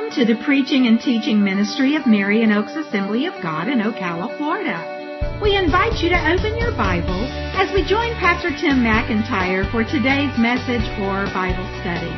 Welcome to the preaching and teaching ministry of Marion Oaks Assembly of God in Ocala, Florida. We invite you to open your Bible as we join Pastor Tim McIntyre for today's message or Bible study.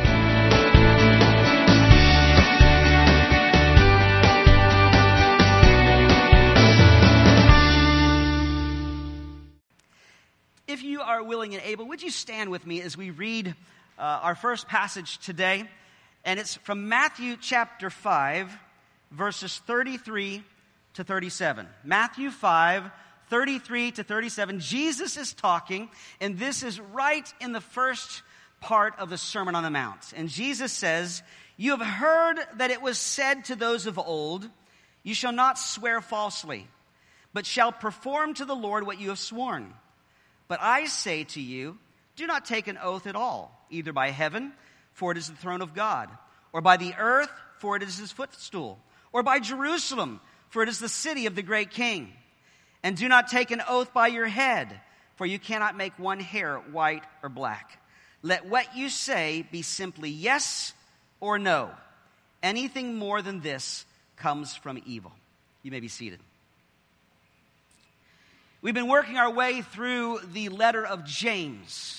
If you are willing and able, would you stand with me as we read our first passage today? And it's from Matthew chapter 5, verses 33 to 37. Matthew 5, 33 to 37. Jesus is talking, and this is right in the first part of the Sermon on the Mount. And Jesus says, "You have heard that it was said to those of old, 'You shall not swear falsely, but shall perform to the Lord what you have sworn.' But I say to you, do not take an oath at all, either by heaven, for it is the throne of God, or by the earth, for it is his footstool, or by Jerusalem, for it is the city of the great king. And do not take an oath by your head, for you cannot make one hair white or black. Let what you say be simply yes or no. Anything more than this comes from evil." You may be seated. We've been working our way through the letter of James.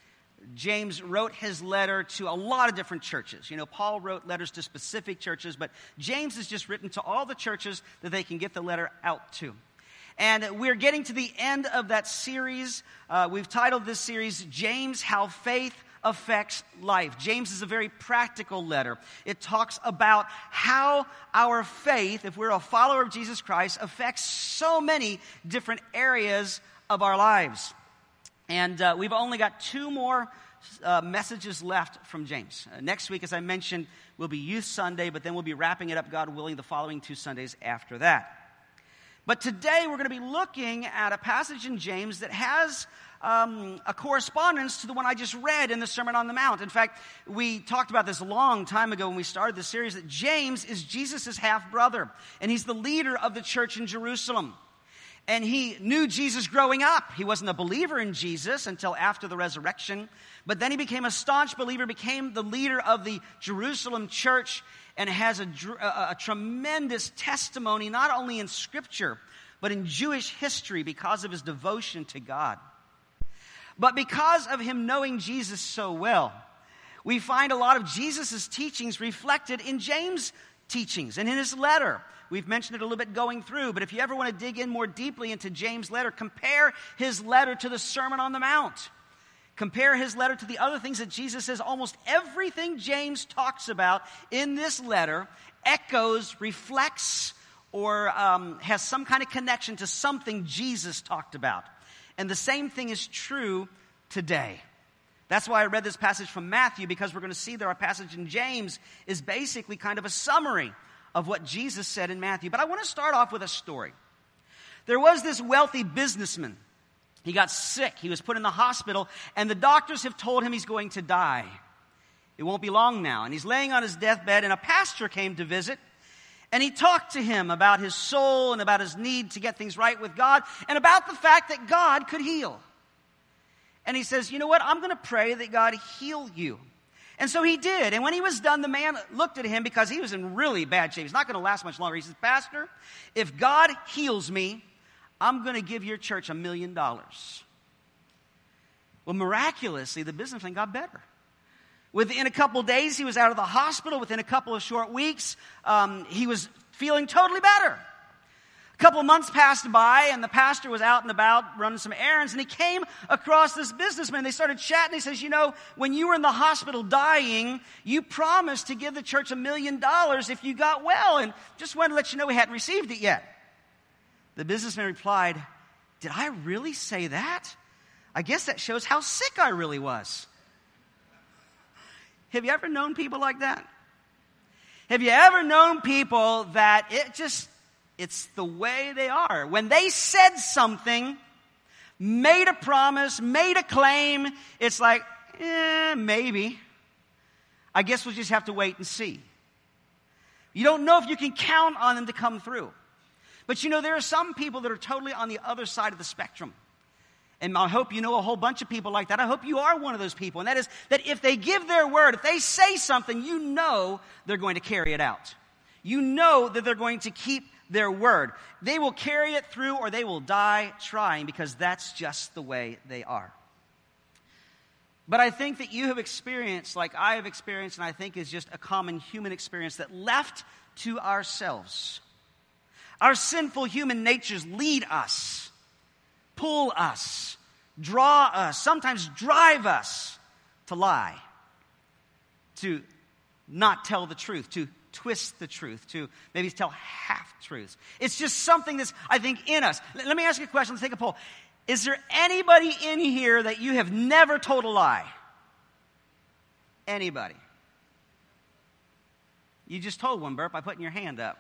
James wrote his letter to a lot of different churches. You know, Paul wrote letters to specific churches, but James has just written to all the churches that they can get the letter out to. And we're getting to the end of that series. We've titled this series, James, How Faith Affects Life. James is a very practical letter. It talks about how our faith, if we're a follower of Jesus Christ, affects so many different areas of our lives. And we've only got two more messages left from James. Next week, as I mentioned, will be Youth Sunday, but then we'll be wrapping it up, God willing, the following two Sundays after that. But today, we're going to be looking at a passage in James that has a correspondence to the one I just read in the Sermon on the Mount. In fact, we talked about this a long time ago when we started this series, that James is Jesus' half-brother, and he's the leader of the church in Jerusalem. And he knew Jesus growing up. He wasn't a believer in Jesus until after the resurrection. But then he became a staunch believer, became the leader of the Jerusalem church, and has a tremendous testimony, not only in Scripture, but in Jewish history because of his devotion to God. But because of him knowing Jesus so well, we find a lot of Jesus' teachings reflected in James' teachings and in his letter. We've mentioned it a little bit going through, but if you ever want to dig in more deeply into James' letter, compare his letter to the Sermon on the Mount. Compare his letter to the other things that Jesus says. Almost everything James talks about in this letter echoes, reflects, or has some kind of connection to something Jesus talked about. And the same thing is true today. That's why I read this passage from Matthew, because we're going to see that our passage in James is basically kind of a summary of what Jesus said in Matthew. But I want to start off with a story. There was this wealthy businessman. He got sick. He was put in the hospital, and the doctors have told him he's going to die. It won't be long now. And he's laying on his deathbed, and a pastor came to visit, and he talked to him about his soul and about his need to get things right with God and about the fact that God could heal. And he says, "You know what? I'm going to pray that God heal you." And so he did. And when he was done, the man looked at him because he was in really bad shape. He's not going to last much longer. He says, "Pastor, if God heals me, I'm going to give your church $1 million. Well, miraculously, the businessman got better. Within a couple of days, he was out of the hospital. Within a couple of short weeks, he was feeling totally better. A couple of months passed by, and the pastor was out and about running some errands, and he came across this businessman. They started chatting. He says, "You know, when you were in the hospital dying, you promised to give the church $1 million if you got well, and just wanted to let you know we hadn't received it yet." The businessman replied, "Did I really say that? I guess that shows how sick I really was." Have you ever known people like that? Have you ever known people that it's the way they are? When they said something, made a promise, made a claim, it's like, maybe. I guess we'll just have to wait and see. You don't know if you can count on them to come through. But you know, there are some people that are totally on the other side of the spectrum. And I hope you know a whole bunch of people like that. I hope you are one of those people. And that is that if they give their word, if they say something, you know they're going to carry it out. You know that they're going to keep their word. They will carry it through or they will die trying, because that's just the way they are. But I think that you have experienced, like I have experienced, and I think is just a common human experience, that left to ourselves, our sinful human natures lead us, pull us, draw us, sometimes drive us to lie, to not tell the truth, to twist the truth, to maybe tell half-truths. It's just something that's, I think, in us. Let me ask you a question. Let's take a poll. Is there anybody in here that you have never told a lie? Anybody? You just told one, Bert, by putting your hand up.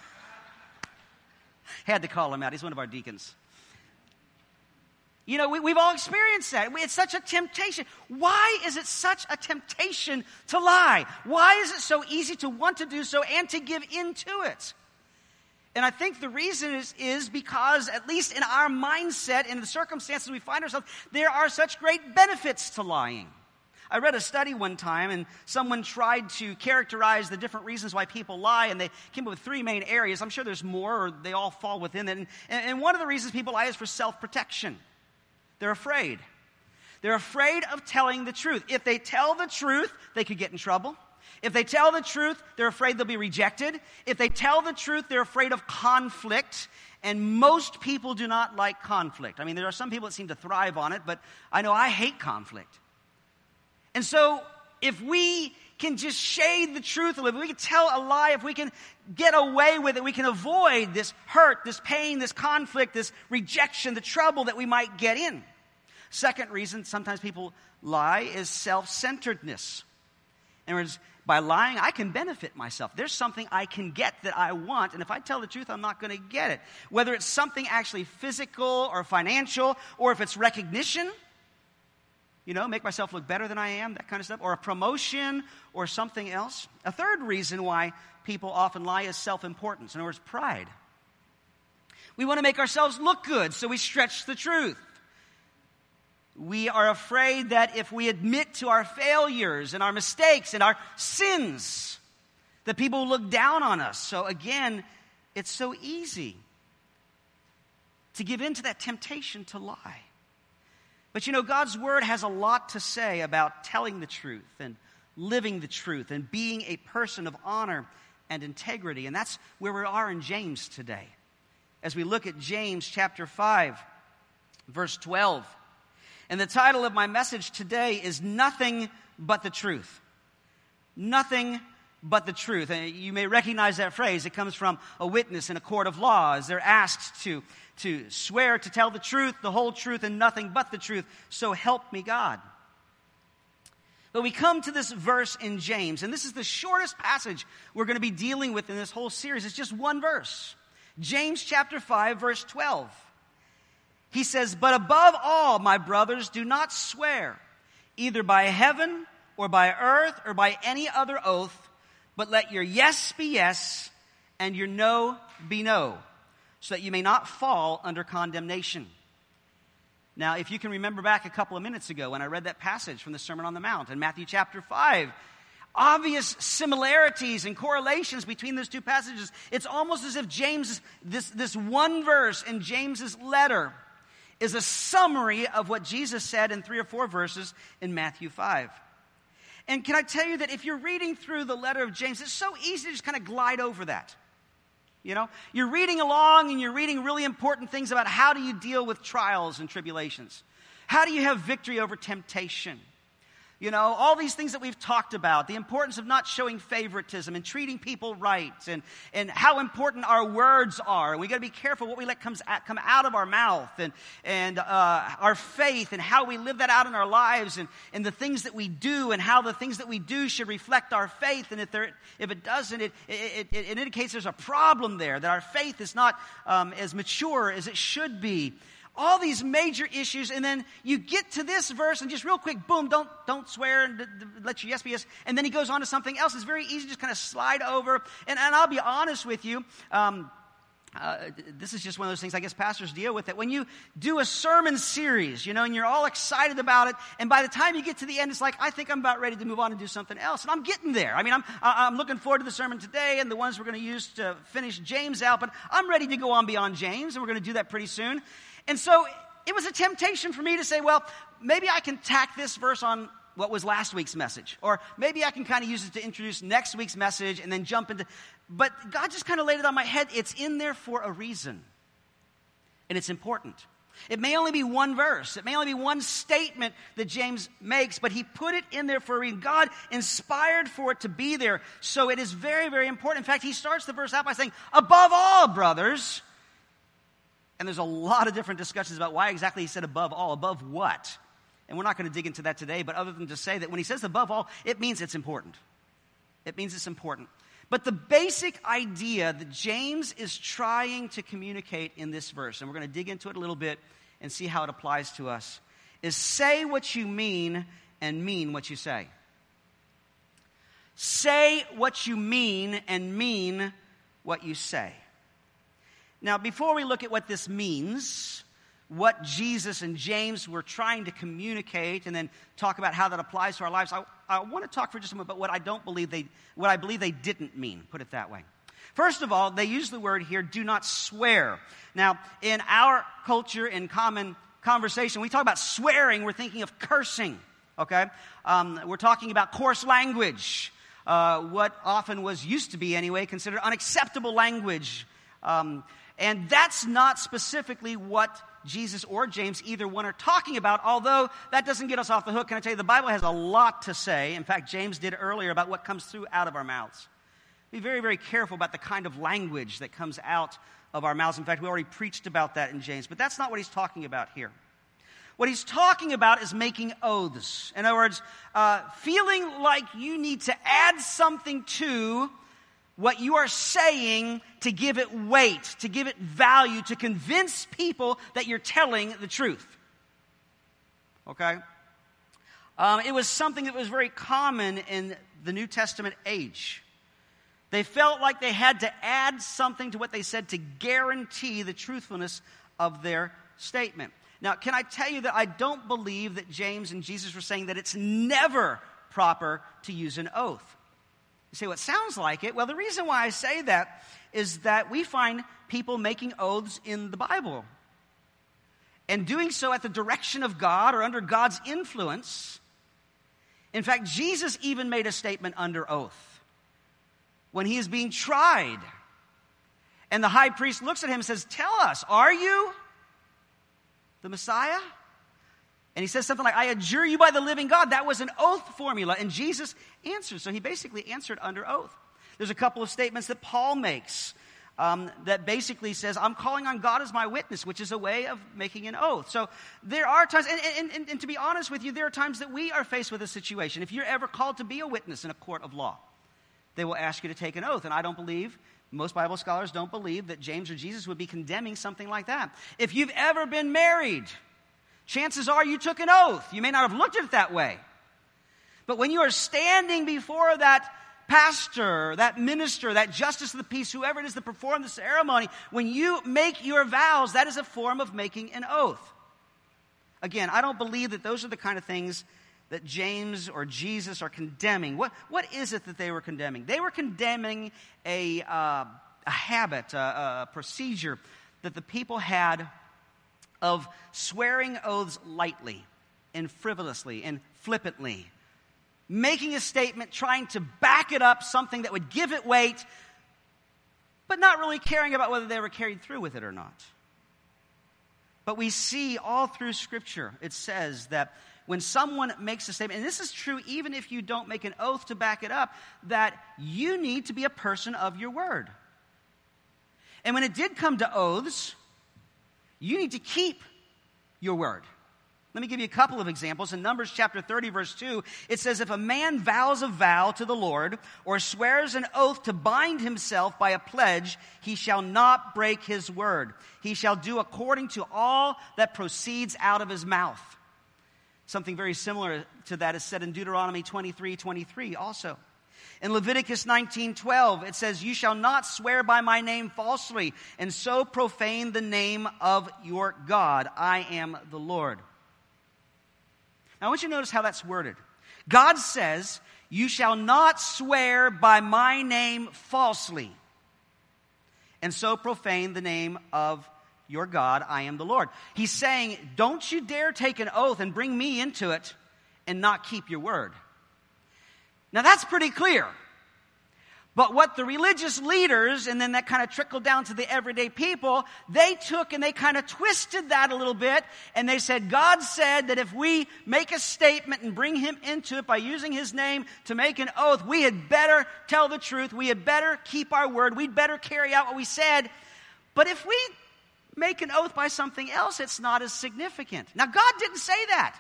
Had to call him out. He's one of our deacons. You know, we've all experienced that. It's such a temptation. Why is it such a temptation to lie? Why is it so easy to want to do so and to give into it? And I think the reason is because, at least in our mindset and the circumstances we find ourselves, there are such great benefits to lying. I read a study one time, and someone tried to characterize the different reasons why people lie, and they came up with 3 main areas. I'm sure there's more, or they all fall within it. And one of the reasons people lie is for self-protection. They're afraid. They're afraid of telling the truth. If they tell the truth, they could get in trouble. If they tell the truth, they're afraid they'll be rejected. If they tell the truth, they're afraid of conflict. And most people do not like conflict. I mean, there are some people that seem to thrive on it, but I know I hate conflict. And so if we can just shade the truth a little, if we can tell a lie, if we can get away with it, we can avoid this hurt, this pain, this conflict, this rejection, the trouble that we might get in. Second reason sometimes people lie is self-centeredness. In other words, by lying, I can benefit myself. There's something I can get that I want, and if I tell the truth, I'm not going to get it. Whether it's something actually physical or financial, or if it's recognition, you know, make myself look better than I am, that kind of stuff, or a promotion or something else. A third reason why people often lie is self-importance. In other words, pride. We want to make ourselves look good, so we stretch the truth. We are afraid that if we admit to our failures and our mistakes and our sins, that people will look down on us. So again, it's so easy to give in to that temptation to lie. But you know, God's Word has a lot to say about telling the truth and living the truth and being a person of honor and integrity. And that's where we are in James today. As we look at James chapter 5, verse 12. And the title of my message today is Nothing But the Truth. Nothing but the truth. And you may recognize that phrase. It comes from a witness in a court of law as they're asked to swear to tell the truth, the whole truth, and nothing but the truth. So help me God. But we come to this verse in James, and this is the shortest passage we're going to be dealing with in this whole series. It's just one verse. James chapter 5, verse 12. He says, "But above all, my brothers, do not swear, either by heaven or by earth or by any other oath, but let your yes be yes and your no be no, so that you may not fall under condemnation." Now, if you can remember back a couple of minutes ago when I read that passage from the Sermon on the Mount in Matthew chapter 5, obvious similarities and correlations between those two passages. It's almost as if James, this one verse in James's letter is a summary of what Jesus said in 3 or 4 verses in Matthew 5. And can I tell you that if you're reading through the letter of James, it's so easy to just kind of glide over that. You know, you're reading along and you're reading really important things about how do you deal with trials and tribulations. How do you have victory over temptation? You know, all these things that we've talked about, the importance of not showing favoritism and treating people right, and how important our words are. And we got to be careful what we let come out of our mouth, and our faith and how we live that out in our lives, and the things that we do and how the things that we do should reflect our faith. And if it doesn't, it indicates there's a problem there, that our faith is not as mature as it should be. All these major issues, and then you get to this verse, and just real quick, boom, don't swear, and let your yes be yes. And then he goes on to something else. It's very easy to just kind of slide over. And I'll be honest with you, this is just one of those things I guess pastors deal with, that when you do a sermon series, and you're all excited about it, and by the time you get to the end, it's like, I think I'm about ready to move on and do something else. And I'm getting there. I mean, I'm looking forward to the sermon today and the ones we're going to use to finish James out, but I'm ready to go on beyond James, and we're going to do that pretty soon. And so it was a temptation for me to say, well, maybe I can tack this verse on what was last week's message. Or maybe I can kind of use it to introduce next week's message and then jump into... But God just kind of laid it on my head. It's in there for a reason. And it's important. It may only be one verse. It may only be one statement that James makes, but he put it in there for a reason. God inspired for it to be there. So it is very, very important. In fact, he starts the verse out by saying, above all, brothers. And there's a lot of different discussions about why exactly he said above all. Above what? And we're not going to dig into that today, but other than to say that when he says above all, it means it's important. It means it's important. But the basic idea that James is trying to communicate in this verse, and we're going to dig into it a little bit and see how it applies to us, is say what you mean and mean what you say. Say what you mean and mean what you say. Now, before we look at what this means, what Jesus and James were trying to communicate, and then talk about how that applies to our lives, I want to talk for just a moment about what I believe they didn't mean, put it that way. First of all, they use the word here, do not swear. Now, in our culture, in common conversation, we talk about swearing, we're thinking of cursing, okay? We're talking about coarse language, what often used to be anyway, considered unacceptable language. And that's not specifically what Jesus or James, either one, are talking about, although that doesn't get us off the hook. Can I tell you, the Bible has a lot to say. In fact, James did earlier about what comes through out of our mouths. Be very, very careful about the kind of language that comes out of our mouths. In fact, we already preached about that in James, but that's not what he's talking about here. What he's talking about is making oaths. In other words, feeling like you need to add something to what you are saying to give it weight, to give it value, to convince people that you're telling the truth. Okay? It was something that was very common in the New Testament age. They felt like they had to add something to what they said to guarantee the truthfulness of their statement. Now, can I tell you that I don't believe that James and Jesus were saying that it's never proper to use an oath. You say, well, it sounds like it. Well, the reason why I say that is that we find people making oaths in the Bible. And doing so at the direction of God or under God's influence. In fact, Jesus even made a statement under oath when he is being tried. And the high priest looks at him and says, tell us, are you the Messiah? And he says something like, I adjure you by the living God. That was an oath formula. And Jesus answered. So he basically answered under oath. There's a couple of statements that Paul makes that basically says, I'm calling on God as my witness, which is a way of making an oath. So there are times, and to be honest with you, there are times that we are faced with a situation. If you're ever called to be a witness in a court of law, they will ask you to take an oath. And I don't believe, most Bible scholars don't believe that James or Jesus would be condemning something like that. If you've ever been married, chances are you took an oath. You may not have looked at it that way. But when you are standing before that pastor, that minister, that justice of the peace, whoever it is that performed the ceremony, when you make your vows, that is a form of making an oath. Again, I don't believe that those are the kind of things that James or Jesus are condemning. What is it that they were condemning? They were condemning a habit, a procedure that the people had of swearing oaths lightly and frivolously and flippantly. Making a statement, trying to back it up, something that would give it weight, but not really caring about whether they were carried through with it or not. But we see all through Scripture, it says that when someone makes a statement, and this is true even if you don't make an oath to back it up, that you need to be a person of your word. And when it did come to oaths, you need to keep your word. Let me give you a couple of examples. In Numbers chapter 30, verse 2, it says, if a man vows a vow to the Lord or swears an oath to bind himself by a pledge, he shall not break his word. He shall do according to all that proceeds out of his mouth. Something very similar to that is said in Deuteronomy 23:23 also. In Leviticus 19:12, it says, "You shall not swear by my name falsely, and so profane the name of your God. I am the Lord." Now, I want you to notice how that's worded. God says, "You shall not swear by my name falsely, and so profane the name of your God. I am the Lord." He's saying, don't you dare take an oath and bring me into it and not keep your word. Now, that's pretty clear. But what the religious leaders, and then that kind of trickled down to the everyday people, they took and they kind of twisted that a little bit, and they said, God said that if we make a statement and bring him into it by using his name to make an oath, we had better tell the truth, we had better keep our word, we'd better carry out what we said. But if we make an oath by something else, it's not as significant. Now, God didn't say that.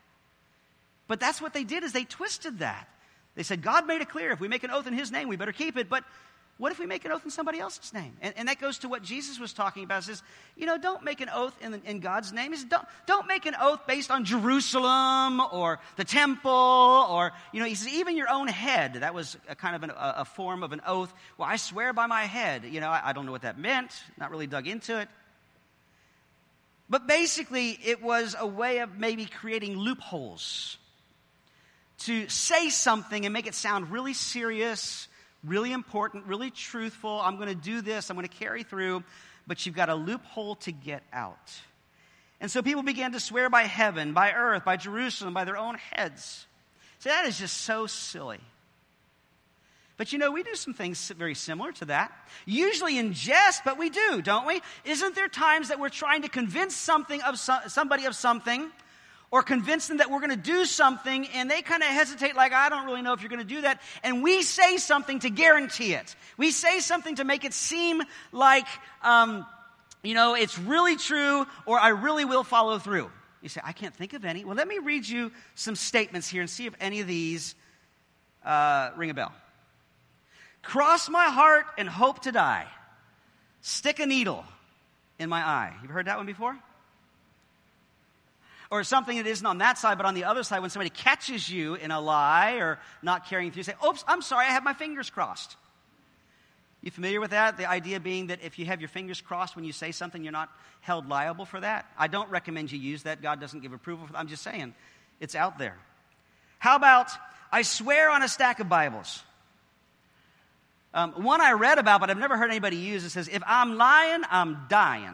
But that's what they did, is they twisted that. They said, God made it clear, if we make an oath in his name, we better keep it. But what if we make an oath in somebody else's name? And that goes to what Jesus was talking about. It says, don't make an oath in God's name. Don't make an oath based on Jerusalem or the temple or, he says, even your own head. That was a kind of a form of an oath. Well, I swear by my head. I don't know what that meant. Not really dug into it. But basically, it was a way of maybe creating loopholes to say something and make it sound really serious, really important, really truthful. I'm going to do this. I'm going to carry through. But you've got a loophole to get out. And so people began to swear by heaven, by earth, by Jerusalem, by their own heads. So that is just so silly. But we do some things very similar to that. Usually in jest, but we do, don't we? Isn't there times that we're trying to convince somebody of something, or convince them that we're going to do something, and they kind of hesitate like, I don't really know if you're going to do that. And we say something to guarantee it. We say something to make it seem like, it's really true, or I really will follow through. You say, I can't think of any. Well, let me read you some statements here and see if any of these ring a bell. Cross my heart and hope to die. Stick a needle in my eye. You've heard that one before? Or something that isn't on that side, but on the other side, when somebody catches you in a lie or not carrying through, you say, oops, I'm sorry, I have my fingers crossed. You familiar with that? The idea being that if you have your fingers crossed when you say something, you're not held liable for that. I don't recommend you use that. God doesn't give approval for that. I'm just saying, it's out there. How about, I swear on a stack of Bibles? One I read about, but I've never heard anybody use, it says, if I'm lying, I'm dying.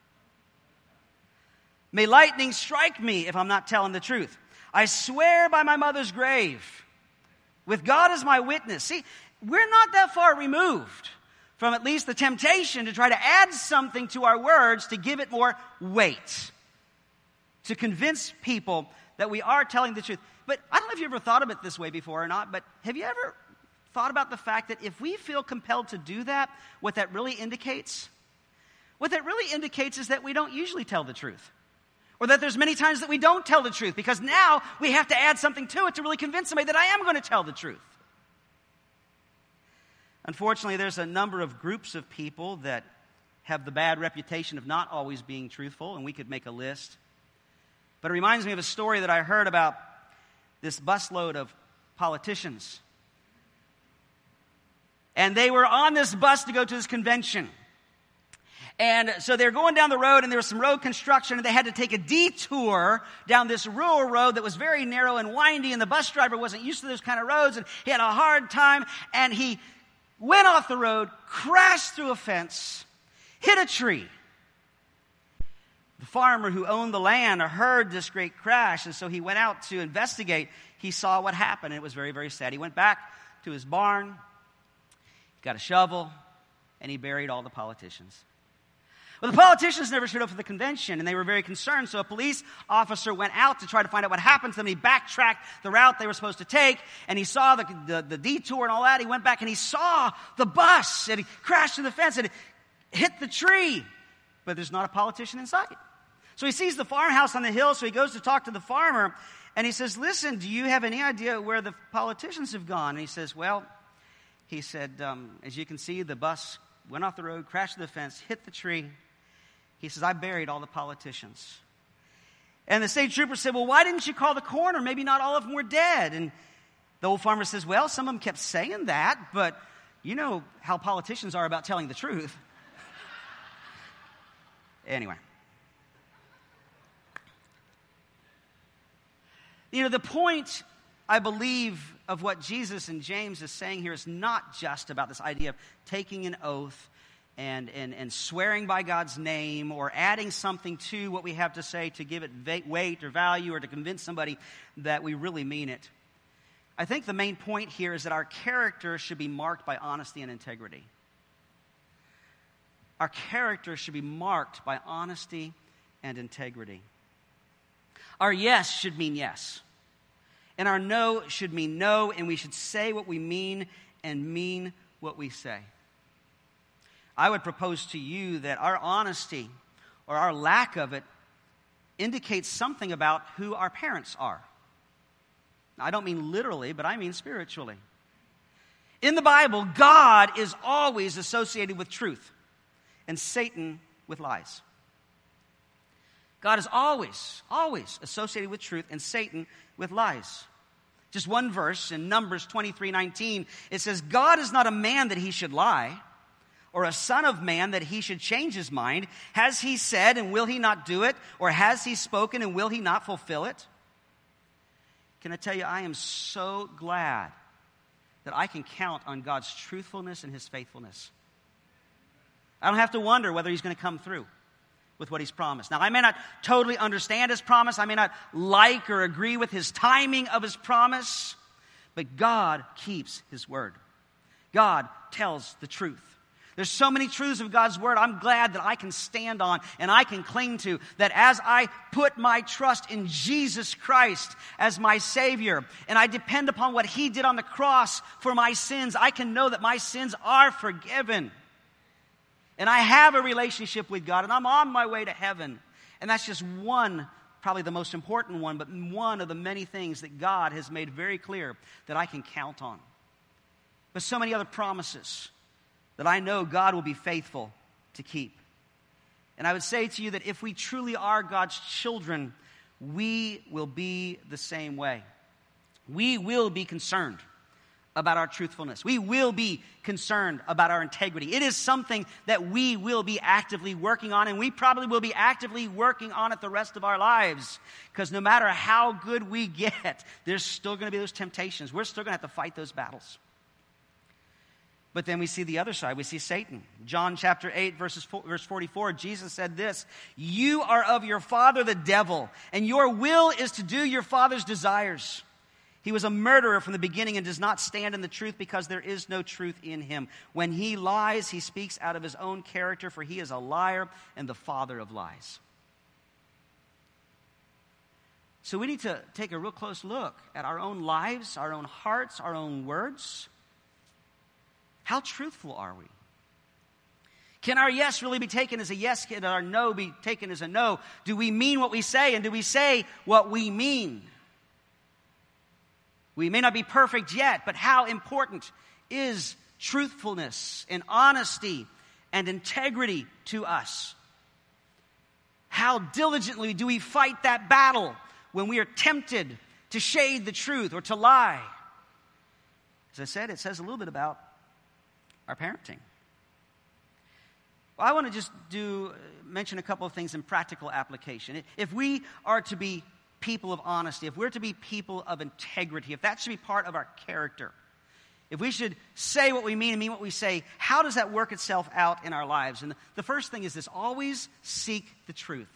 May lightning strike me if I'm not telling the truth. I swear by my mother's grave, with God as my witness. See, we're not that far removed from at least the temptation to try to add something to our words to give it more weight, to convince people that we are telling the truth. But I don't know if you ever thought of it this way before or not, but have you ever thought about the fact that if we feel compelled to do that, what that really indicates? What that really indicates is that we don't usually tell the truth. Or that there's many times that we don't tell the truth, because now we have to add something to it to really convince somebody that I am going to tell the truth. Unfortunately, there's a number of groups of people that have the bad reputation of not always being truthful, and we could make a list. But it reminds me of a story that I heard about this busload of politicians. And they were on this bus to go to this convention. And so they're going down the road, and there was some road construction, and they had to take a detour down this rural road that was very narrow and windy, and the bus driver wasn't used to those kind of roads, and he had a hard time, and he went off the road, crashed through a fence, hit a tree. The farmer who owned the land heard this great crash, and so he went out to investigate. He saw what happened, and it was very, very sad. He went back to his barn, got a shovel, and he buried all the politicians. Well, the politicians never showed up for the convention, and they were very concerned, so a police officer went out to try to find out what happened to them. He backtracked the route they were supposed to take, and he saw the detour and all that. He went back, and he saw the bus, and he crashed through the fence, and it hit the tree, but there's not a politician in sight. So he sees the farmhouse on the hill, so he goes to talk to the farmer, and he says, listen, do you have any idea where the politicians have gone? And he says, well, he said, as you can see, the bus went off the road, crashed through the fence, hit the tree. He says, I buried all the politicians. And the state trooper said, well, why didn't you call the coroner? Maybe not all of them were dead. And The old farmer says, well, some of them kept saying that, but you know how politicians are about telling the truth. Anyway. You know, the point, I believe, of what Jesus and James is saying here is not just about this idea of taking an oath and swearing by God's name or adding something to what we have to say to give it weight or value or to convince somebody that we really mean it. I think the main point here is that our character should be marked by honesty and integrity. Our character should be marked by honesty and integrity. Our yes should mean yes. And our no should mean no, and we should say what we mean and mean what we say. I would propose to you that our honesty or our lack of it indicates something about who our parents are. I don't mean literally, but I mean spiritually. In the Bible, God is always associated with truth and Satan with lies. God is always associated with truth and Satan with lies. Just one verse in Numbers 23:19, it says, God is not a man that he should lie, or a son of man that he should change his mind. Has he said, and will he not do it? Or has he spoken, and will he not fulfill it? Can I tell you, I am so glad that I can count on God's truthfulness and his faithfulness. I don't have to wonder whether he's going to come through with what he's promised. Now, I may not totally understand his promise. I may not like or agree with his timing of his promise. But God keeps his word. God tells the truth. There's so many truths of God's word I'm glad that I can stand on and I can cling to, that as I put my trust in Jesus Christ as my Savior and I depend upon what he did on the cross for my sins, I can know that my sins are forgiven. And I have a relationship with God, and I'm on my way to heaven. And that's just one, probably the most important one, but one of the many things that God has made very clear that I can count on. But so many other promises that I know God will be faithful to keep. And I would say to you that if we truly are God's children, we will be the same way. We will be concerned about our truthfulness. We will be concerned about our integrity. It is something that we will be actively working on, and we probably will be actively working on it the rest of our lives. Because no matter how good we get, there's still going to be those temptations. We're still going to have to fight those battles. But then we see the other side. We see Satan. John chapter 8, verse 44, Jesus said this, "You are of your father the devil, and your will is to do your father's desires. He was a murderer from the beginning and does not stand in the truth because there is no truth in him. When he lies, he speaks out of his own character, for he is a liar and the father of lies." So we need to take a real close look at our own lives, our own hearts, our own words. How truthful are we? Can our yes really be taken as a yes? Can our no be taken as a no? Do we mean what we say, and do we say what we mean? We may not be perfect yet, but how important is truthfulness and honesty and integrity to us? How diligently do we fight that battle when we are tempted to shade the truth or to lie? As I said, it says a little bit about our parenting. Well, I want to just mention a couple of things in practical application. If we are to be people of honesty, if we're to be people of integrity, if that should be part of our character, if we should say what we mean and mean what we say, how does that work itself out in our lives? And the first thing is this: always seek the truth.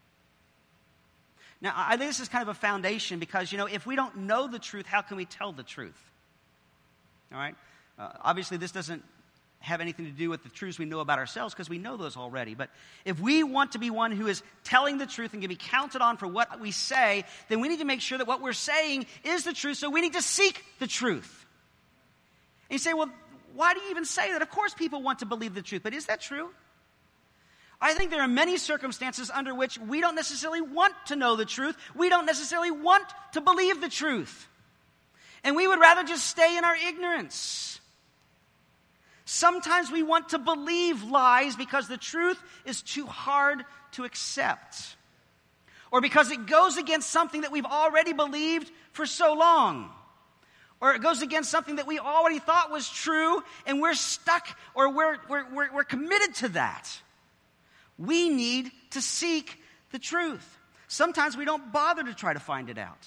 Now, I think this is kind of a foundation because, if we don't know the truth, how can we tell the truth? All right? Obviously, this doesn't have anything to do with the truths we know about ourselves because we know those already. But if we want to be one who is telling the truth and can be counted on for what we say, then we need to make sure that what we're saying is the truth, so we need to seek the truth. And you say, well, why do you even say that? Of course people want to believe the truth, but is that true? I think there are many circumstances under which we don't necessarily want to know the truth. We don't necessarily want to believe the truth. And we would rather just stay in our ignorance. Sometimes we want to believe lies because the truth is too hard to accept, or because it goes against something that we've already believed for so long, Or it goes against something that we already thought was true, and we're stuck, or we're committed to that. We need to seek the truth. Sometimes we don't bother to try to find it out.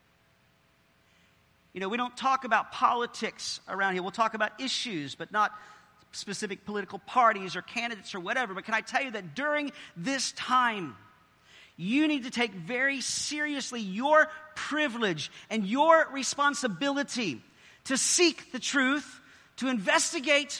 You know, we don't talk about politics around here. We'll talk about issues, but not specific political parties or candidates or whatever. But can I tell you that during this time, you need to take very seriously your privilege and your responsibility to seek the truth, to investigate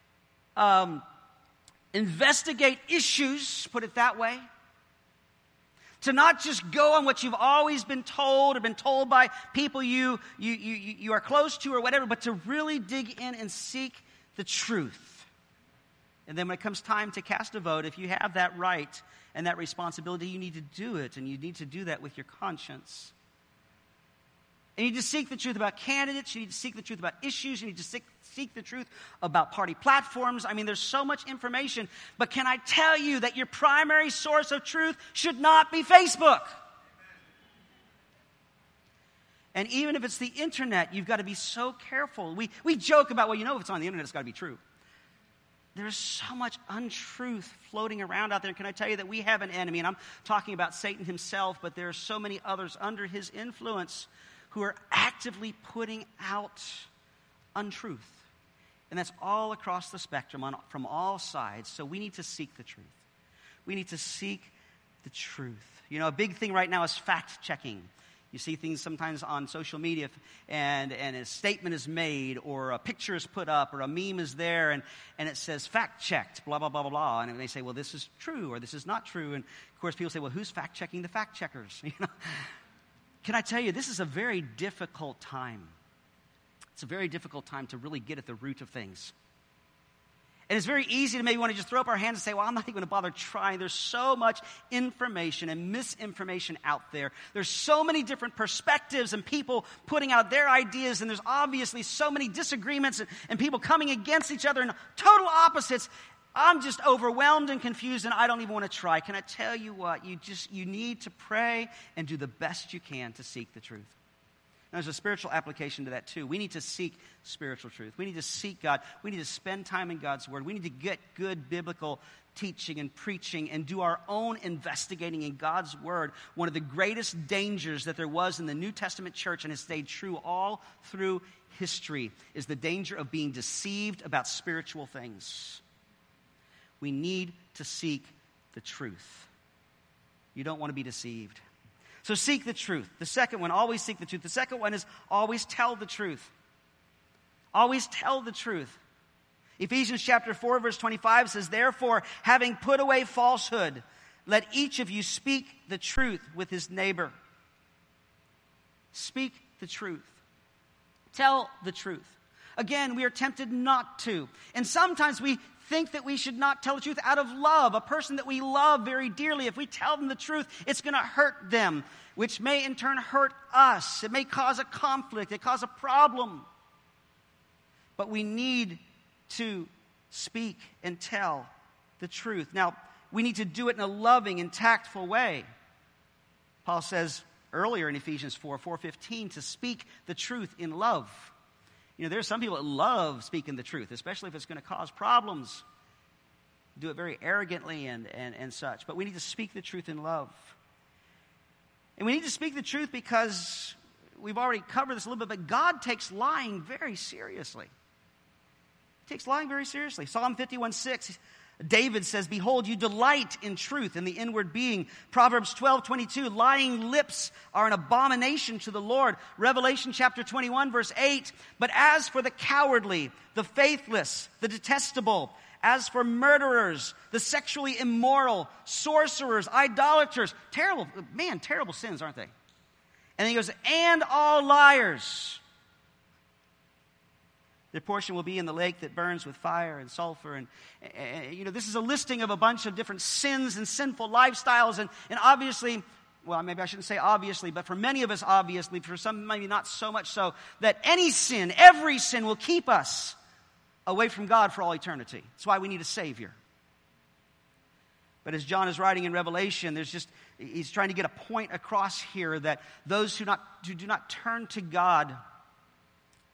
issues, put it that way. To not just go on what you've always been told or been told by people you are close to or whatever, but to really dig in and seek the truth. And then when it comes time to cast a vote, if you have that right and that responsibility, you need to do it, and you need to do that with your conscience. And you need to seek the truth about candidates. You need to seek the truth about issues. You need to seek the truth about party platforms. I mean, there's so much information. But can I tell you that your primary source of truth should not be Facebook? And even if it's the internet, you've got to be so careful. We joke about, well, you know, if it's on the internet, it's got to be true. There's so much untruth floating around out there. And can I tell you that we have an enemy? And I'm talking about Satan himself, but there are so many others under his influence who are actively putting out untruth. And that's all across the spectrum, from all sides. So we need to seek the truth. We need to seek the truth. You know, a big thing right now is fact-checking. You see things sometimes on social media, and a statement is made, or a picture is put up, or a meme is there, and it says fact-checked, blah, blah, blah, blah, blah. And they say, well, this is true, or this is not true. And, of course, people say, well, who's fact-checking the fact-checkers? You know? Can I tell you, this is a very difficult time. It's a very difficult time to really get at the root of things. And it's very easy to maybe want to just throw up our hands and say, well, I'm not even going to bother trying. There's so much information and misinformation out there. There's so many different perspectives and people putting out their ideas, and there's obviously so many disagreements and people coming against each other and total opposites. I'm just overwhelmed and confused, and I don't even want to try. Can I tell you what? You need to pray and do the best you can to seek the truth. Now, there's a spiritual application to that, too. We need to seek spiritual truth. We need to seek God. We need to spend time in God's Word. We need to get good biblical teaching and preaching and do our own investigating in God's Word. One of the greatest dangers that there was in the New Testament church, and has stayed true all through history, is the danger of being deceived about spiritual things. We need to seek the truth. You don't want to be deceived. So seek the truth. The second one, always seek the truth. The second one is always tell the truth. Always tell the truth. Ephesians chapter 4, verse 25 says, therefore, having put away falsehood, let each of you speak the truth with his neighbor. Speak the truth. Tell the truth. Again, we are tempted not to. And sometimes we think that we should not tell the truth out of love. A person that we love very dearly, if we tell them the truth, it's going to hurt them, which may in turn hurt us. It may cause a conflict. It cause a problem. But we need to speak and tell the truth. Now, we need to do it in a loving and tactful way. Paul says earlier in Ephesians 4:15, to speak the truth in love. You know, there's some people that love speaking the truth, especially if it's going to cause problems. Do it very arrogantly and such. But we need to speak the truth in love. And we need to speak the truth because we've already covered this a little bit, but God takes lying very seriously. He takes lying very seriously. Psalm 51:6, David says, behold, you delight in truth in the inward being. Proverbs 12:22, lying lips are an abomination to the Lord. Revelation chapter 21, verse 8, but as for the cowardly, the faithless, the detestable, as for murderers, the sexually immoral, sorcerers, idolaters, terrible sins, aren't they? And then he goes, and all liars, their portion will be in the lake that burns with fire and sulfur. And you know, this is a listing of a bunch of different sins and sinful lifestyles. And obviously, well, maybe I shouldn't say obviously, but for many of us, obviously, for some maybe not so much so, that any sin, every sin will keep us away from God for all eternity. That's why we need a Savior. But as John is writing in Revelation, he's trying to get a point across here that those who do not turn to God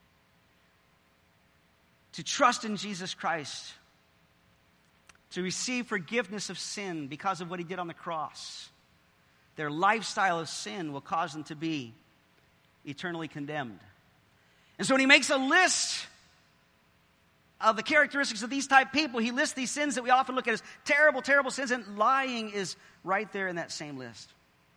to trust in Jesus Christ, to receive forgiveness of sin because of what he did on the cross, their lifestyle of sin will cause them to be eternally condemned. And so when he makes a list of the characteristics of these type people, he lists these sins that we often look at as terrible, terrible sins, and lying is right there in that same list.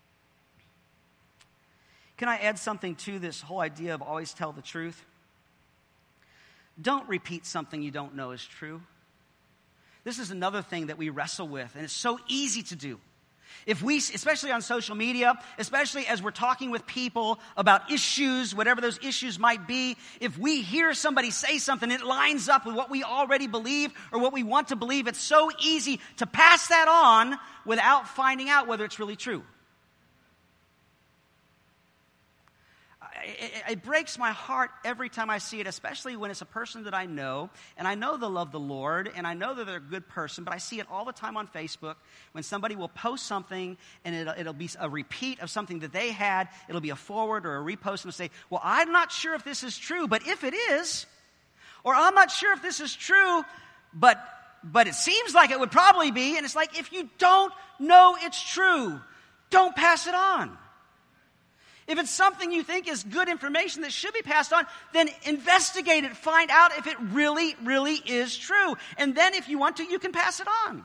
Can I add something to this whole idea of always tell the truth? Don't repeat something you don't know is true. This is another thing that we wrestle with, and it's so easy to do. If we, especially on social media, especially as we're talking with people about issues, whatever those issues might be, if we hear somebody say something, it lines up with what we already believe or what we want to believe, it's so easy to pass that on without finding out whether it's really true. It breaks my heart every time I see it, especially when it's a person that I know, and I know they'll love the Lord, and I know that they're a good person, but I see it all the time on Facebook when somebody will post something, and it'll be a repeat of something that they had. It'll be a forward or a repost, and they'll say, well, I'm not sure if this is true, but if it is, or I'm not sure if this is true, but it seems like it would probably be, and it's like, if you don't know it's true, don't pass it on. If it's something you think is good information that should be passed on, then investigate it. Find out if it really, really is true. And then if you want to, you can pass it on.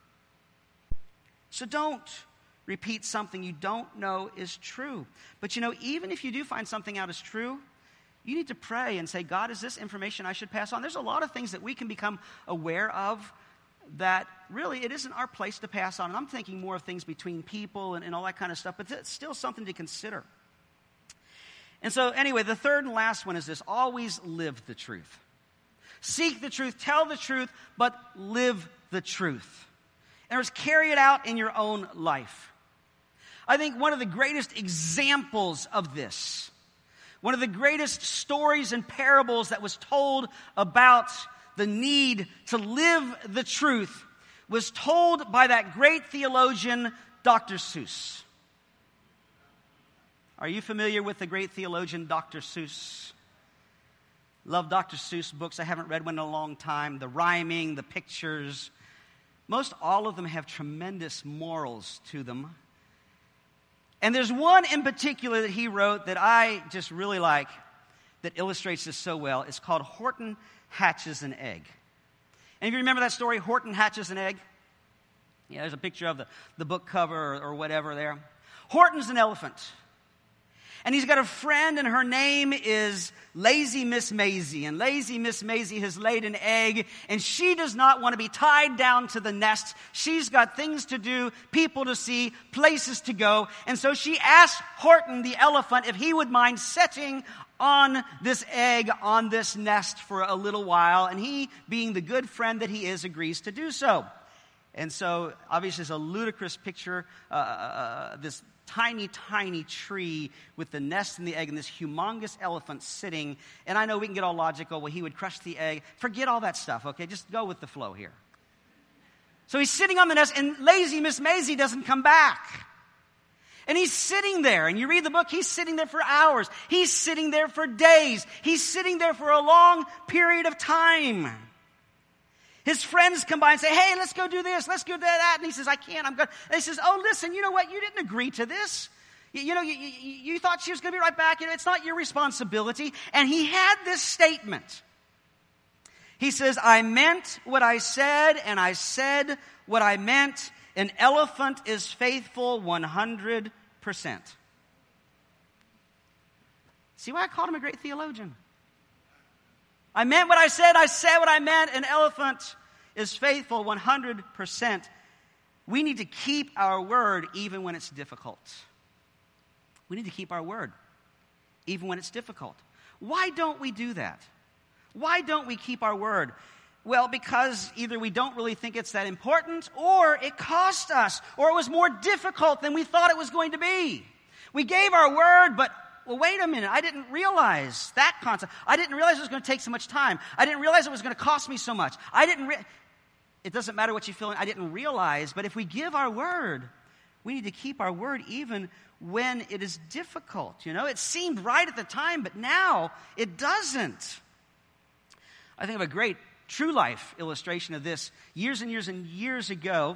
So don't repeat something you don't know is true. But you know, even if you do find something out is true, you need to pray and say, God, is this information I should pass on? There's a lot of things that we can become aware of that really it isn't our place to pass on. And I'm thinking more of things between people and all that kind of stuff, but it's still something to consider. And so anyway, the third and last one is this: always live the truth. Seek the truth, tell the truth, but live the truth. In other words, carry it out in your own life. I think one of the greatest examples of this, one of the greatest stories and parables that was told about the need to live the truth was told by that great theologian, Dr. Seuss. Are you familiar with the great theologian Dr. Seuss? Love Dr. Seuss books. I haven't read one in a long time. The rhyming, the pictures. Most all of them have tremendous morals to them. And there's one in particular that he wrote that I just really like that illustrates this so well. It's called Horton Hatches an Egg. And if you remember that story, Horton Hatches an Egg? Yeah, there's a picture of the book cover or whatever there. Horton's an elephant. And he's got a friend, and her name is Lazy Miss Maisie. And Lazy Miss Maisie has laid an egg, and she does not want to be tied down to the nest. She's got things to do, people to see, places to go. And so she asked Horton the elephant if he would mind setting on this egg, on this nest for a little while. And he, being the good friend that he is, agrees to do so. And so, obviously, it's a ludicrous picture, this tiny, tiny tree with the nest and the egg and this humongous elephant sitting. And I know we can get all logical. Well, he would crush the egg. Forget all that stuff, okay? Just go with the flow here. So he's sitting on the nest, and Lazy Miss Maisie doesn't come back. And he's sitting there, and you read the book, he's sitting there for hours. He's sitting there for days. He's sitting there for a long period of time. His friends come by and say, hey, let's go do this, let's go do that. And he says, I can't, I'm good. And he says, oh, listen, you know what? You didn't agree to this. You thought she was going to be right back. It's not your responsibility. And he had this statement. He says, I meant what I said, and I said what I meant. An elephant is faithful 100%. See why I called him a great theologian? I meant what I said what I meant. An elephant is faithful 100%. We need to keep our word even when it's difficult. We need to keep our word even when it's difficult. Why don't we do that? Why don't we keep our word? Well, because either we don't really think it's that important, or it cost us, or it was more difficult than we thought it was going to be. We gave our word, but well, wait a minute, I didn't realize that concept. I didn't realize it was going to take so much time. I didn't realize it was going to cost me so much. It doesn't matter what you feel, I didn't realize, but if we give our word, we need to keep our word even when it is difficult. You know, it seemed right at the time, but now it doesn't. I think of a great true life illustration of this. Years and years and years ago,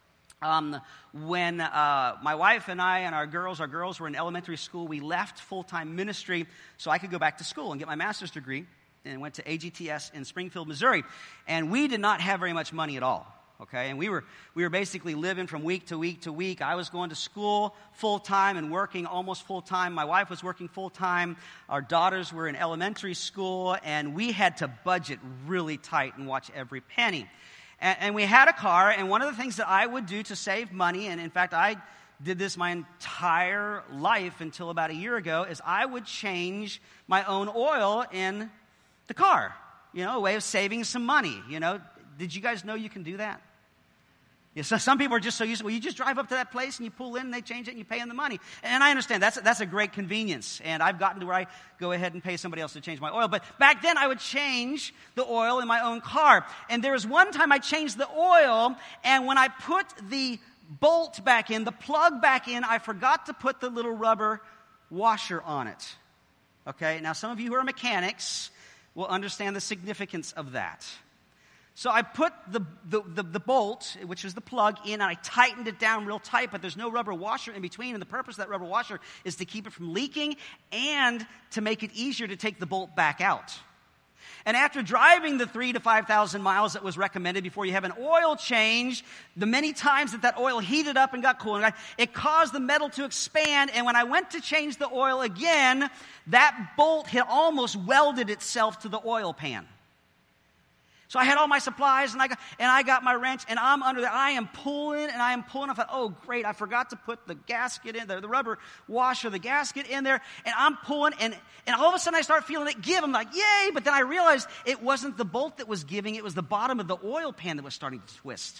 when my wife and I and our girls were in elementary school, we left full-time ministry so I could go back to school and get my master's degree, and went to AGTS in Springfield, Missouri. And we did not have very much money at all. Okay, and we were basically living from week to week to week. I was going to school full-time and working almost full-time. My wife was working full-time. Our daughters were in elementary school, and we had to budget really tight and watch every penny. And we had a car, and one of the things that I would do to save money, and in fact, I did this my entire life until about a year ago, is I would change my own oil in the car. A way of saving some money, Did you guys know you can do that? Yeah, so some people are just so used to, you just drive up to that place and you pull in and they change it and you pay them the money. And I understand, that's a great convenience. And I've gotten to where I go ahead and pay somebody else to change my oil. But back then I would change the oil in my own car. And there was one time I changed the oil, and when I put the bolt back in, the plug back in, I forgot to put the little rubber washer on it. Okay, now some of you who are mechanics will understand the significance of that. So I put the bolt, which was the plug, in, and I tightened it down real tight, but there's no rubber washer in between, and the purpose of that rubber washer is to keep it from leaking and to make it easier to take the bolt back out. And after driving the 3,000 to 5,000 miles that was recommended before you have an oil change, the many times that oil heated up and got cool, it caused the metal to expand, and when I went to change the oil again, that bolt had almost welded itself to the oil pan. So I had all my supplies, and I got my wrench, and I'm under there. I am pulling. I thought, oh, great, I forgot to put the gasket in there, the rubber washer, the gasket in there. And I'm pulling, and all of a sudden I start feeling it give. I'm like, yay! But then I realized it wasn't the bolt that was giving. It was the bottom of the oil pan that was starting to twist.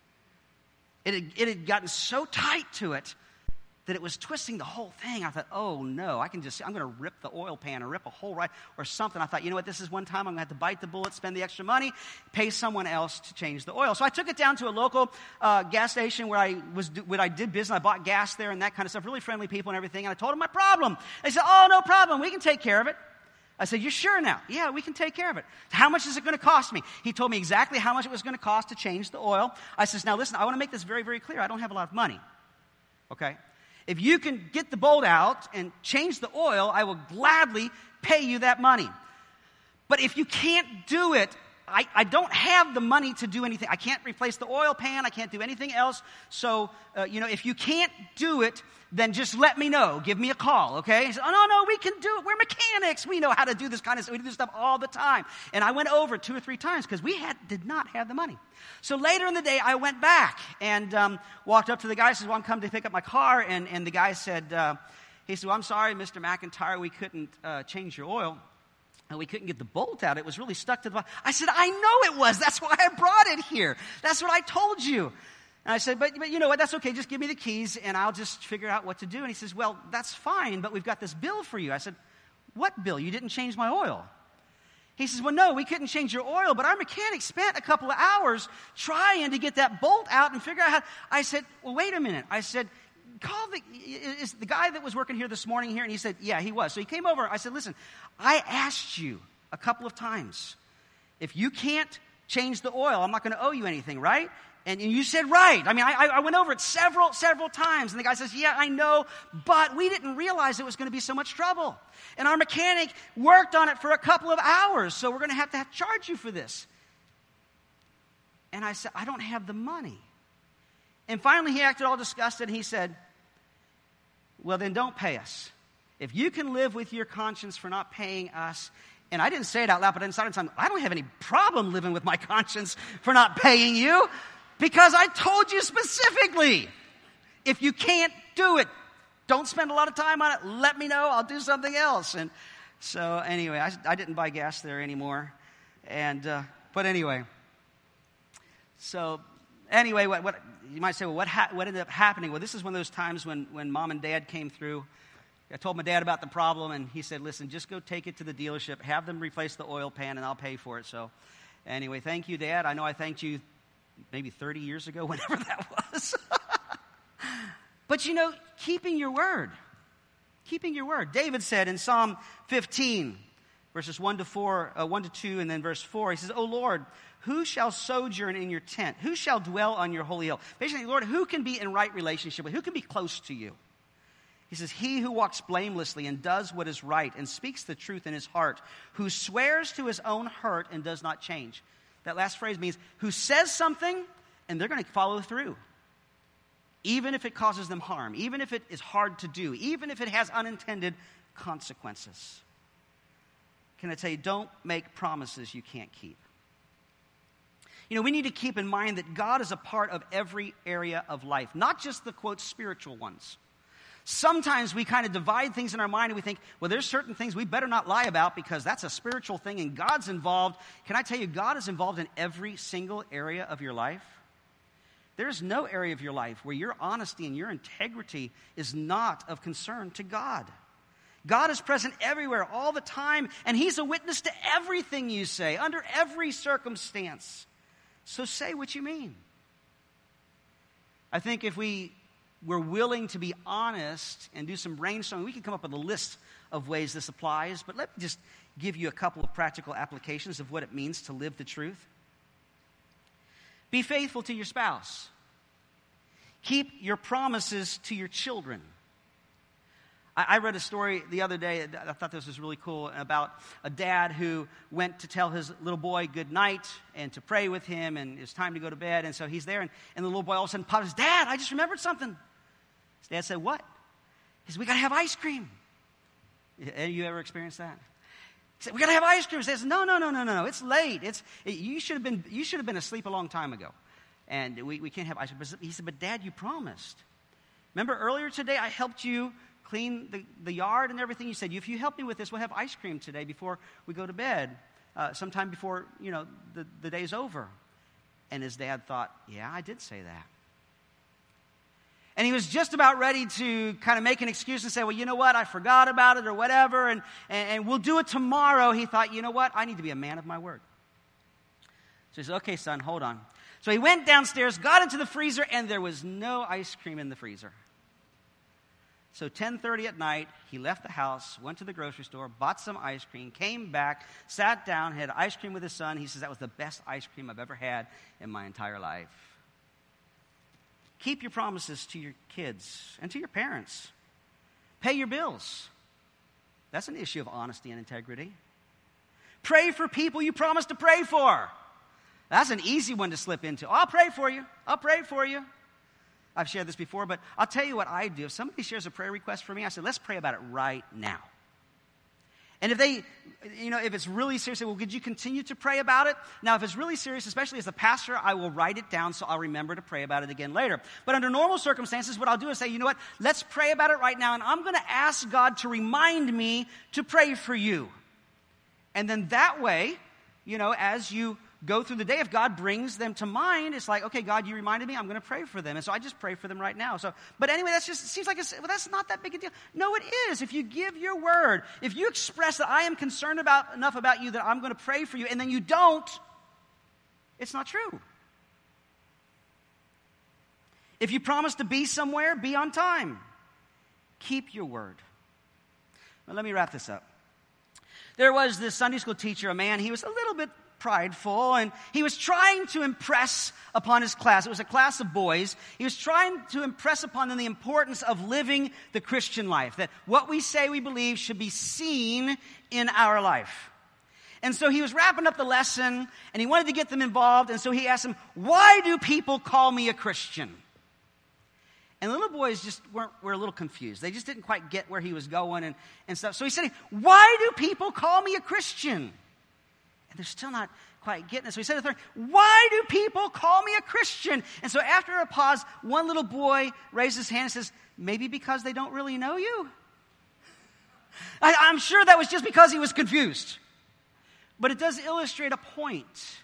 It had gotten so tight to it that it was twisting the whole thing. I thought, oh no, I'm going to rip the oil pan or rip a hole right or something. I thought, you know what, this is one time I'm going to have to bite the bullet, spend the extra money, pay someone else to change the oil. So I took it down to a local gas station where I did business. I bought gas there and that kind of stuff, really friendly people and everything. And I told them my problem. They said, oh, no problem, we can take care of it. I said, you're sure now? Yeah, we can take care of it. How much is it going to cost me? He told me exactly how much it was going to cost to change the oil. I said, now listen, I want to make this very, very clear. I don't have a lot of money. Okay? If you can get the bolt out and change the oil, I will gladly pay you that money. But if you can't do it, I don't have the money to do anything. I can't replace the oil pan. I can't do anything else. So, if you can't do it, then just let me know. Give me a call, okay? He said, oh, no, we can do it. We're mechanics. We know how to do this kind of stuff. We do this stuff all the time. And I went over 2 or 3 times because we did not have the money. So later in the day, I went back and walked up to the guy and said, well, I'm coming to pick up my car. And the guy said, well, I'm sorry, Mr. McIntyre, we couldn't change your oil. And we couldn't get the bolt out. It was really stuck to the bottom. I said, I know it was. That's why I brought it here. That's what I told you. And I said, but you know what? That's okay. Just give me the keys, and I'll just figure out what to do. And he says, well, that's fine, but we've got this bill for you. I said, what bill? You didn't change my oil. He says, well, no, we couldn't change your oil, but our mechanic spent a couple of hours trying to get that bolt out and figure out how. I said, well, wait a minute. I said, is the guy that was working here this morning here? And he said, yeah, he was. So he came over. I said, listen, I asked you a couple of times, if you can't change the oil, I'm not going to owe you anything, right? And you said, right. I mean, I went over it several times. And the guy says, yeah, I know, but we didn't realize it was going to be so much trouble. And our mechanic worked on it for a couple of hours, so we're going to have to charge you for this. And I said, I don't have the money. And finally, he acted all disgusted, and he said, well, then don't pay us. If you can live with your conscience for not paying us, and I didn't say it out loud, but inside I don't have any problem living with my conscience for not paying you, because I told you specifically, if you can't do it, don't spend a lot of time on it, let me know, I'll do something else. And so anyway, I didn't buy gas there anymore. But anyway, so anyway, what you might say, well, what ended up happening? Well, this is one of those times when Mom and Dad came through. I told my dad about the problem, and he said, listen, just go take it to the dealership, have them replace the oil pan, and I'll pay for it. So anyway, thank you, Dad. I know I thanked you maybe 30 years ago, whenever that was. But keeping your word. Keeping your word. David said in Psalm 15, Verses 1 to 2, and then verse 4, he says, "O Lord, who shall sojourn in your tent? Who shall dwell on your holy hill?" Basically, Lord, who can be in right relationship with? Who can be close to you? He says, "He who walks blamelessly and does what is right and speaks the truth in his heart, who swears to his own hurt and does not change." That last phrase means who says something and they're going to follow through. Even if it causes them harm, even if it is hard to do, even if it has unintended consequences. Can I tell you, don't make promises you can't keep. You know, we need to keep in mind that God is a part of every area of life, not just the, quote, spiritual ones. Sometimes we kind of divide things in our mind and we think, well, there's certain things we better not lie about because that's a spiritual thing and God's involved. Can I tell you, God is involved in every single area of your life? There's no area of your life where your honesty and your integrity is not of concern to God. God is present everywhere, all the time, and He's a witness to everything you say, under every circumstance. So say what you mean. I think if we were willing to be honest and do some brainstorming, we could come up with a list of ways this applies, but let me just give you a couple of practical applications of what it means to live the truth. Be faithful to your spouse. Keep your promises to your children. I read a story the other day, I thought this was really cool, about a dad who went to tell his little boy good night and to pray with him, and it's time to go to bed, and so he's there, and the little boy all of a sudden pops, says, "Dad, I just remembered something." His dad said, "What?" He said, "We got to have ice cream." You ever experienced that? He said, "We got to have ice cream." He says, No, it's late. You should have been asleep a long time ago, and we can't have ice cream." He said, "But Dad, you promised. Remember earlier today I helped you clean the yard and everything. You said, if you help me with this, we'll have ice cream today before we go to bed, sometime before, the day's over." And his dad thought, "Yeah, I did say that." And he was just about ready to kind of make an excuse and say, "Well, you know what, I forgot about it," or whatever, and we'll do it tomorrow. He thought, "You know what, I need to be a man of my word." So he said, "Okay, son, hold on." So he went downstairs, got into the freezer, and there was no ice cream in the freezer. So 10:30 at night, he left the house, went to the grocery store, bought some ice cream, came back, sat down, had ice cream with his son. He says, "That was the best ice cream I've ever had in my entire life." Keep your promises to your kids and to your parents. Pay your bills. That's an issue of honesty and integrity. Pray for people you promised to pray for. That's an easy one to slip into. "I'll pray for you. I'll pray for you." I've shared this before, but I'll tell you what I do. If somebody shares a prayer request for me, I say, "Let's pray about it right now." And if they, if it's really serious, well, could you continue to pray about it? Now, if it's really serious, especially as a pastor, I will write it down so I'll remember to pray about it again later. But under normal circumstances, what I'll do is say, "You know what? Let's pray about it right now, and I'm going to ask God to remind me to pray for you." And then that way, as you go through the day, if God brings them to mind, it's like, "Okay, God, you reminded me, I'm going to pray for them." And so I just pray for them right now. But anyway, it seems like that's not that big a deal. No, it is. If you give your word, if you express that I am concerned enough about you that I'm going to pray for you, and then you don't, it's not true. If you promise to be somewhere, be on time. Keep your word. Now, let me wrap this up. There was this Sunday school teacher, a man, he was a little bit prideful, and he was trying to impress upon his class. It was a class of boys. He was trying to impress upon them the importance of living the Christian life, that what we say we believe should be seen in our life. And so he was wrapping up the lesson, and he wanted to get them involved, and so he asked them, "Why do people call me a Christian?" And the little boys just were a little confused. They just didn't quite get where he was going and stuff. So he said, "Why do people call me a Christian?" And they're still not quite getting it. So he said to the third, "Why do people call me a Christian?" And so after a pause, one little boy raised his hand and says, "Maybe because they don't really know you." I'm sure that was just because he was confused. But it does illustrate a point.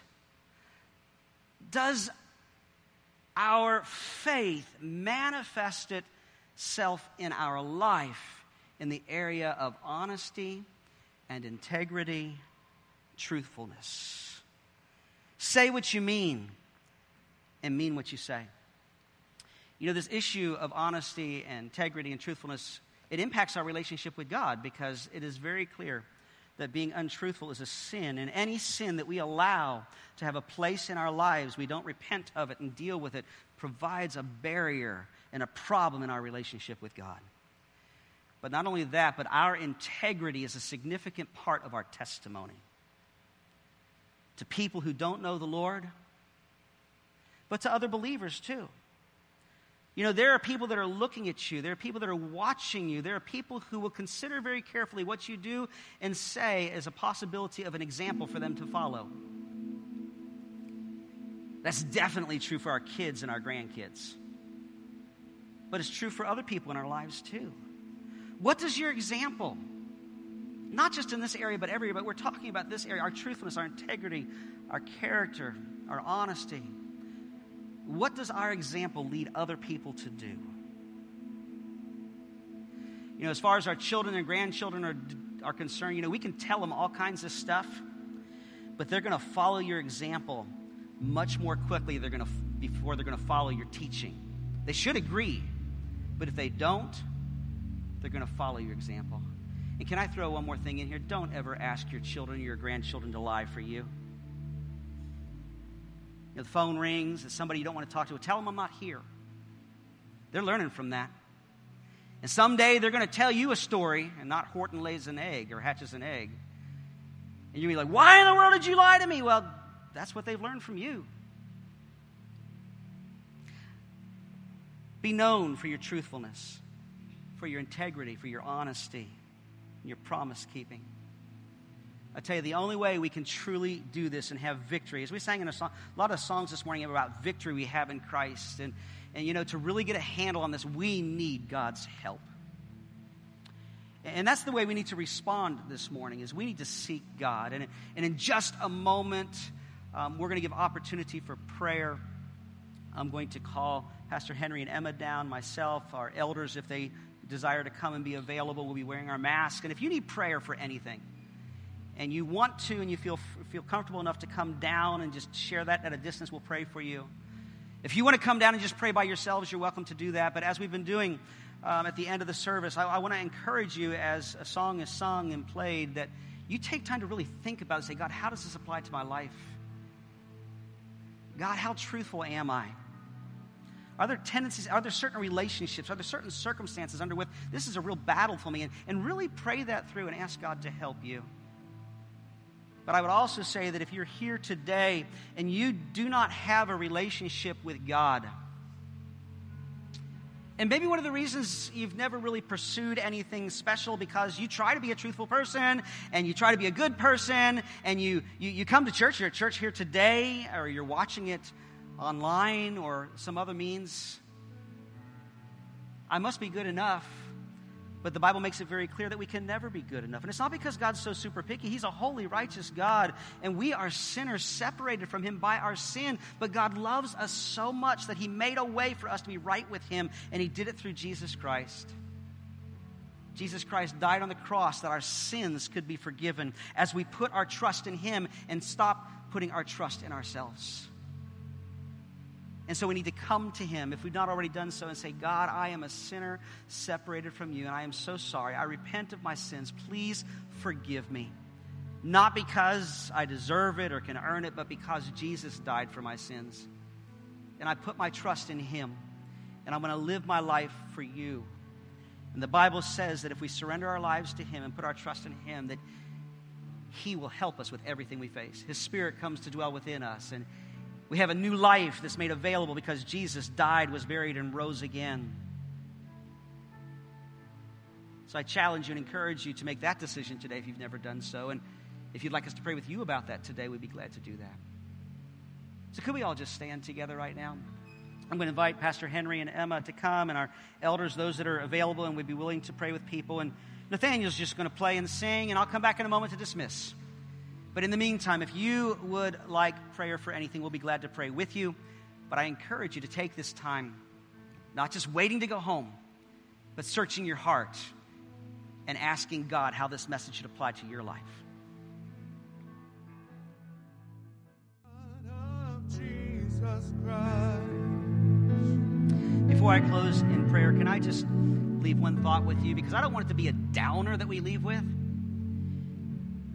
Does our faith manifest itself in our life in the area of honesty and integrity, truthfulness? Say what you mean and mean what you say. This issue of honesty and integrity and truthfulness, it impacts our relationship with God, because it is very clear that being untruthful is a sin, and any sin that we allow to have a place in our lives, we don't repent of it and deal with it, provides a barrier and a problem in our relationship with God. But not only that, but our integrity is a significant part of our testimony to people who don't know the Lord, but to other believers too. You know, there are people that are looking at you. There are people that are watching you. There are people who will consider very carefully what you do and say as a possibility of an example for them to follow. That's definitely true for our kids and our grandkids. But it's true for other people in our lives too. What does your example, not just in this area but every area, but we're talking about this area, our truthfulness, our integrity, our character, our honesty. What does our example lead other people to do? You know, as far as our children and grandchildren are concerned, you know, we can tell them all kinds of stuff, but they're going to follow your example much more quickly before they're going to follow your teaching. They should agree, but if they don't, they're going to follow your example. And can I throw one more thing in here? Don't ever ask your children or your grandchildren to lie for you. The phone rings, it's somebody you don't want to talk to. Tell them I'm not here. They're learning from that. And someday they're going to tell you a story, and not Horton lays an egg or hatches an egg. And you'll be like, why in the world did you lie to me? Well, that's what they've learned from you. Be known for your truthfulness, for your integrity, for your honesty, and your promise keeping. I tell you, the only way we can truly do this and have victory, as we sang in a lot of songs this morning about victory we have in Christ. And you know, to really get a handle on this, we need God's help. And that's the way we need to respond this morning, is we need to seek God. And in just a moment, we're going to give opportunity for prayer. I'm going to call Pastor Henry and Emma down, myself, our elders, if they desire to come and be available. We'll be wearing our masks. And if you need prayer for anything, and you want to, and you feel comfortable enough to come down and just share that at a distance, we'll pray for you. If you want to come down and just pray by yourselves, you're welcome to do that. But as we've been doing at the end of the service, I want to encourage you, as a song is sung and played, that you take time to really think about it and say, God, how does this apply to my life? God, how truthful am I? Are there tendencies, are there certain relationships, are there certain circumstances under which this is a real battle for me? And really pray that through and ask God to help you. But I would also say that if you're here today and you do not have a relationship with God, and maybe one of the reasons you've never really pursued anything special because you try to be a truthful person and you try to be a good person and you come to church, you're at church here today, or you're watching it online or some other means. I must be good enough. But the Bible makes it very clear that we can never be good enough. And it's not because God's so super picky. He's a holy, righteous God. And we are sinners separated from Him by our sin. But God loves us so much that He made a way for us to be right with Him. And He did it through Jesus Christ. Jesus Christ died on the cross that our sins could be forgiven as we put our trust in Him and stop putting our trust in ourselves. And so we need to come to Him, if we've not already done so, and say, God, I am a sinner separated from You, and I am so sorry. I repent of my sins. Please forgive me. Not because I deserve it or can earn it, but because Jesus died for my sins. And I put my trust in Him, and I'm going to live my life for You. And the Bible says that if we surrender our lives to Him and put our trust in Him, that He will help us with everything we face. His Spirit comes to dwell within us, and we have a new life that's made available because Jesus died, was buried, and rose again. So I challenge you and encourage you to make that decision today if you've never done so. And if you'd like us to pray with you about that today, we'd be glad to do that. So could we all just stand together right now? I'm going to invite Pastor Henry and Emma to come, and our elders, those that are available and would be willing to pray with people. And Nathaniel's just going to play and sing, and I'll come back in a moment to dismiss. But in the meantime, if you would like prayer for anything, we'll be glad to pray with you. But I encourage you to take this time, not just waiting to go home, but searching your heart and asking God how this message should apply to your life. Before I close in prayer, can I just leave one thought with you? Because I don't want it to be a downer that we leave with.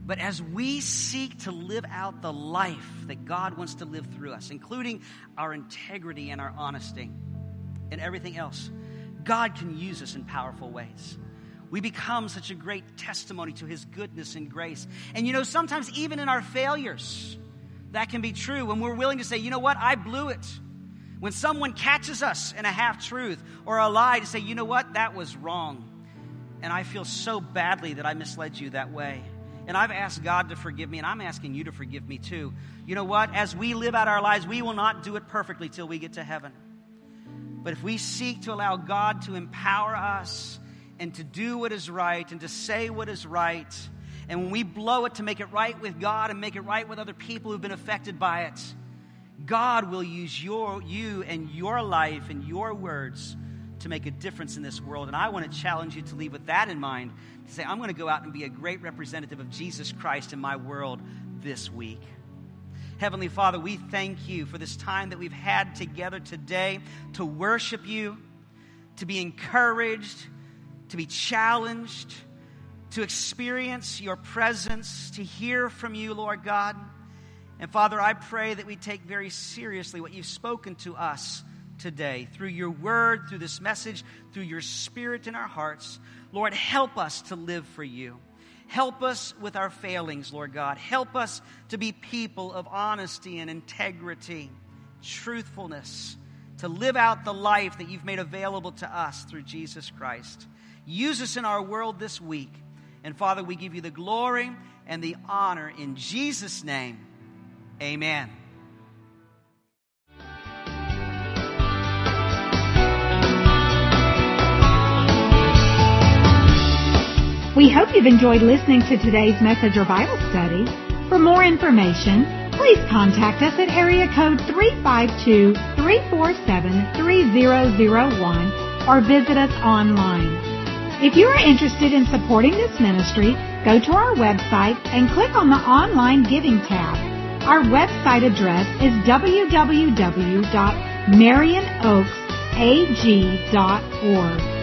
But as we seek to live out the life that God wants to live through us, including our integrity and our honesty and everything else, God can use us in powerful ways. We become such a great testimony to His goodness and grace. And sometimes even in our failures, that can be true. When we're willing to say, you know what, I blew it. When someone catches us in a half-truth or a lie, to say, you know what, that was wrong. And I feel so badly that I misled you that way. And I've asked God to forgive me, and I'm asking you to forgive me too. You know what? As we live out our lives, we will not do it perfectly till we get to heaven. But if we seek to allow God to empower us and to do what is right and to say what is right, and when we blow it to make it right with God and make it right with other people who've been affected by it, God will use you and your life and your words to make a difference in this world. And I want to challenge you to leave with that in mind, to say, I'm going to go out and be a great representative of Jesus Christ in my world this week. Heavenly Father, we thank you for this time that we've had together today to worship you, to be encouraged, to be challenged, to experience your presence, to hear from you, Lord God. And Father, I pray that we take very seriously what you've spoken to us today through your word, through this message, through your Spirit in our hearts. Lord, help us to live for you. Help us with our failings, Lord God. Help us to be people of honesty and integrity, truthfulness, to live out the life that you've made available to us through Jesus Christ. Use us in our world this week. And Father, we give you the glory and the honor in Jesus' name. Amen. We hope you've enjoyed listening to today's message or Bible study. For more information, please contact us at area code 352-347-3001 or visit us online. If you are interested in supporting this ministry, go to our website and click on the online giving tab. Our website address is www.marionoaksag.org.